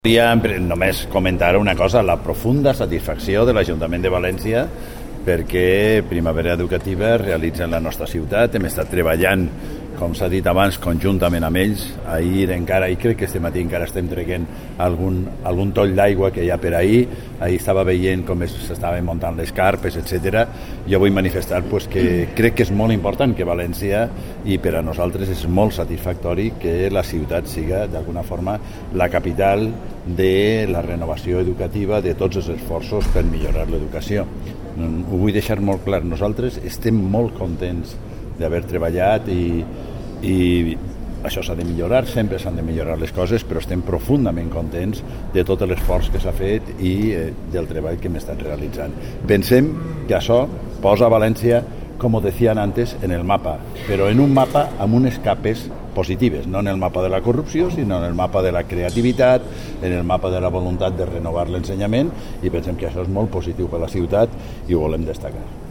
Només comentar una cosa, la profunda satisfacció de l'Ajuntament de València perquè Primavera Educativa realitza en la nostra ciutat. Hem estat treballant, com s'ha dit abans, conjuntament amb ells. Ahir encara, i crec que este matí encara estem traient algun toll d'aigua que hi ha per ahir. Ahir estava veient com s'estaven muntant les carpes, etc. Jo vull manifestar que crec que és molt important que València, i per a nosaltres és molt satisfactori que la ciutat siga d'alguna forma la capital de la renovació educativa, de tots els esforços per millorar l'educació. Ho vull deixar molt clar, nosaltres estem molt contents d'haver treballat i això s'ha de millorar, sempre s'han de millorar les coses, però estem profundament contents de tot l'esforç que s'ha fet i del treball que hem estat realitzant. Pensem que això posa València, com ho decían antes, en el mapa, però en un mapa amb unes capes positives, no en el mapa de la corrupció, sinó en el mapa de la creativitat, en el mapa de la voluntat de renovar l'ensenyament, i pensem que això és molt positiu per a la ciutat i ho volem destacar.